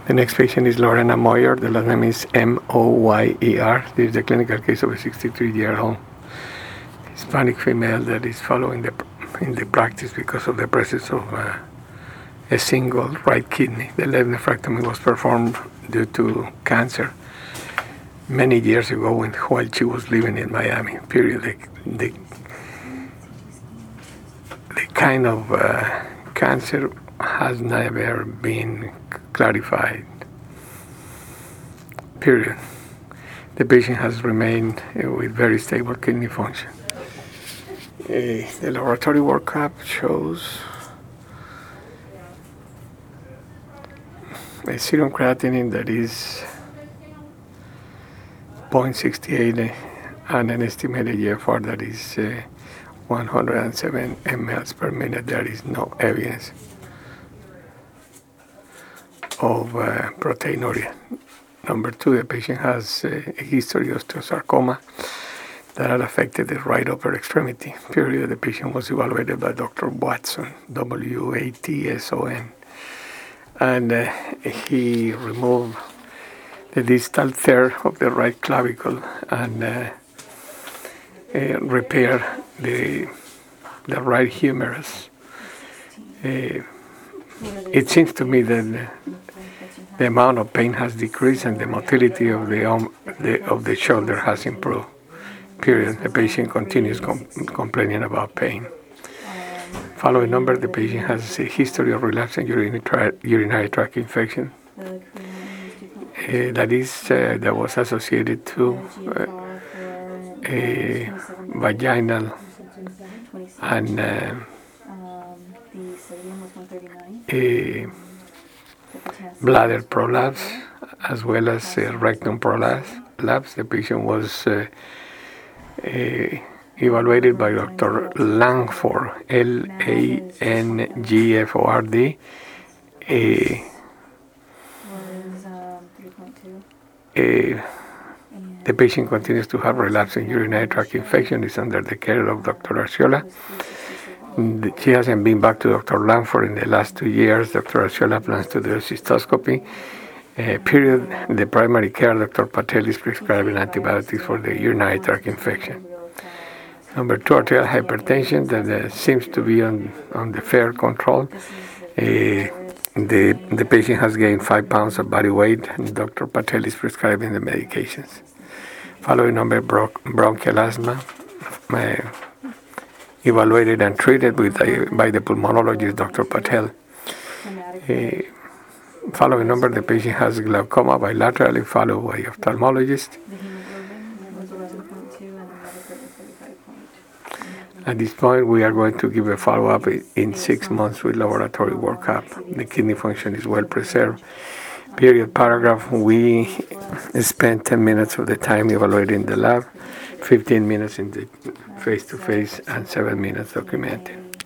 The next patient is Lorena Moyer. The last name is Moyer. This is a clinical case of a 63-year-old Hispanic female that is following in the practice because of the presence of a single right kidney. The left nephrectomy was performed due to cancer many years ago while she was living in Miami. Period. The kind of cancer has never been clarified. Period. The patient has remained with very stable kidney function. The laboratory workup shows a serum creatinine that is 0.68 and an estimated GFR that is 107 mL per minute. There is no evidence of proteinuria. Number 2, the patient has a history of osteosarcoma that had affected the right upper extremity. Period. The patient was evaluated by Dr. Watson, Watson, and he removed the distal third of the right clavicle and repaired the right humerus. It seems to me that the amount of pain has decreased and the motility of the shoulder has improved. Period. The patient continues complaining about pain. Following number, the patient has a history of relapsing urinary tract infection. That was associated to a vaginal and a bladder prolapse as well as a rectum prolapse. The patient was evaluated by Dr. Langford, Langford. The patient continues to have relapsing urinary tract infection. Is under the care of Dr. Arciola. She hasn't been back to Dr. Langford in the last 2 years. Dr. Arciola plans to do a cystoscopy. Period. The primary care, Dr. Patel, is prescribing antibiotics for the urinary tract infection. Number 2, arterial hypertension that seems to be on the fair control. The patient has gained 5 pounds of body weight, and Dr. Patel is prescribing the medications. Following number, bronchial asthma, evaluated and treated by the pulmonologist, Dr. Patel. Following number, the patient has glaucoma bilaterally, followed by ophthalmologist. At this point, we are going to give a follow-up in 6 months with laboratory workup. The kidney function is well preserved. Period. Paragraph. We spent 10 minutes of the time evaluating the lab, 15 minutes in the face-to-face, and 7 minutes documenting.